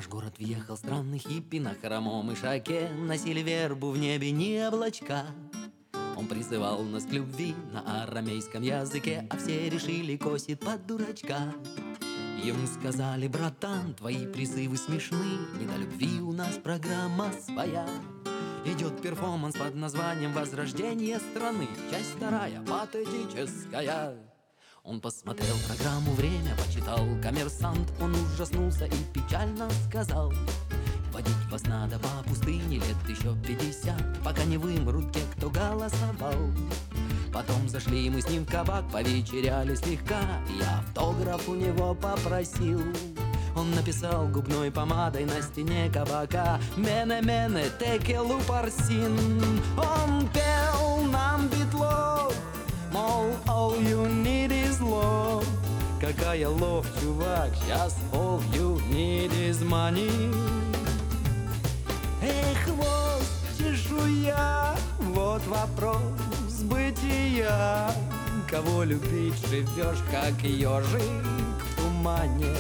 наш город въехал странный хиппи на хромом ишаке. Носили вербу в небе не облачка. Он призывал нас к любви на арамейском языке, а все решили косит под дурачка. Ему сказали: братан, твои призывы смешны, не до любви у нас программа своя. Идет перформанс под названием «Возрождение страны», часть вторая, патетическая. Он посмотрел программу «Время», почитал «Коммерсант». Он ужаснулся и печально сказал: водить вас надо по пустыне лет еще 50, пока не вымрут те, кто голосовал. Потом зашли мы с ним в кабак, повечеряли слегка, и я автограф у него попросил. Он написал губной помадой на стене кабака: «Мене-мене, текелу парсин». Он пел нам Битлов, мол, all you need is love. Какая love, чувак, сейчас all you need is money. Эх, хвост, чешуя, вот вопрос бытия. Кого любить живешь, как ежик в тумане?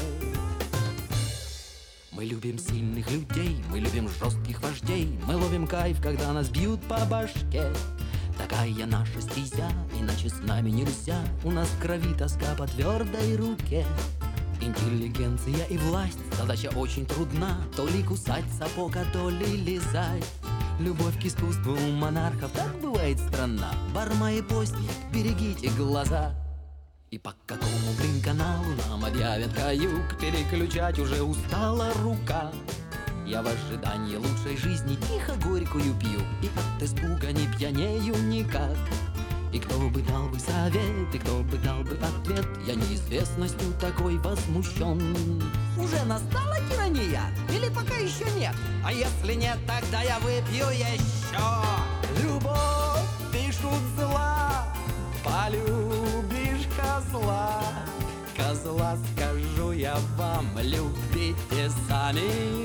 Мы любим сильных людей, мы любим жестких вождей, мы ловим кайф, когда нас бьют по башке. Такая наша стезя, иначе с нами нельзя. У нас в крови тоска по твердой руке. Интеллигенция и власть, задача очень трудна. То ли кусать сапог, а то ли лизать. Любовь к искусству у монархов, так бывает странна. Барма и постник, берегите глаза. И по какому, блин, каналу нам объявят каюк? Переключать уже устала рука. Я в ожидании лучшей жизни тихо горькую пью, и от испуга не пьянею никак. И кто бы дал бы совет, и кто бы дал бы ответ, я неизвестностью такой возмущен. Уже настала тирания? Или пока еще нет? А если нет, тогда я выпью еще. Любовь пишут зла, полюбишь козла. Козла, скажу я вам, любите сами.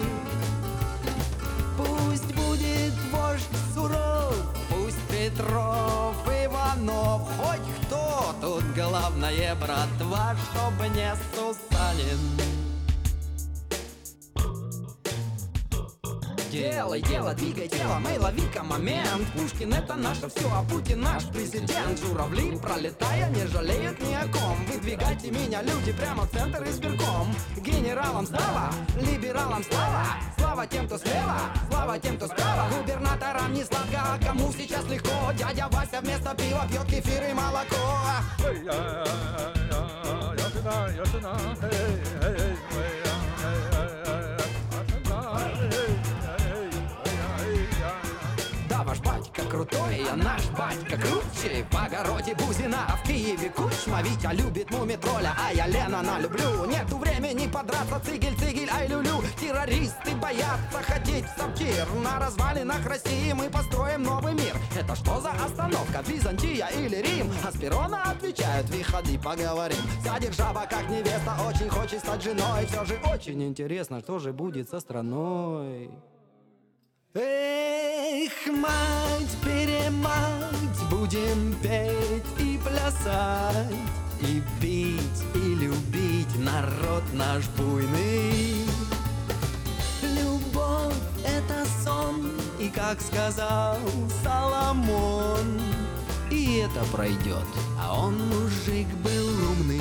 Пусть будет вождь суров, пусть Петров, Иванов, хоть кто, тут главное, братва, чтоб не Сусанин. Делай дело, двигай тело, мэй, лови-ка момент. Пушкин — это наше все, а Путин наш президент. Журавли, пролетая, не жалеют ни о ком. Выдвигайте меня, люди, прямо в центр избирком. Генералам слава, либералам слава. Слава тем, кто слева, слава тем, кто справа. Губернаторам не сладко, а кому сейчас легко? Дядя Вася вместо пива пьет кефир и молоко. Ваш батька крутой, а наш батька круче. В огороде Бузина, а в Киеве Кучма. Витя любит мумитроля, а я Ленина люблю. Нету времени подраться, цигель-цигель, ай люлю. Террористы боятся ходить в сортир. На развалинах России мы построим новый мир. Это что за остановка, Византия или Рим? А с перрона отвечают: выходи, поговорим. Сядет жаба, как невеста, очень хочет стать женой. Все же очень интересно, что же будет со страной. Эх, мать-перемать, будем петь и плясать, и бить, и любить народ наш буйный. Любовь — это сон, и, как сказал Соломон, и это пройдет, а он, мужик, был умный.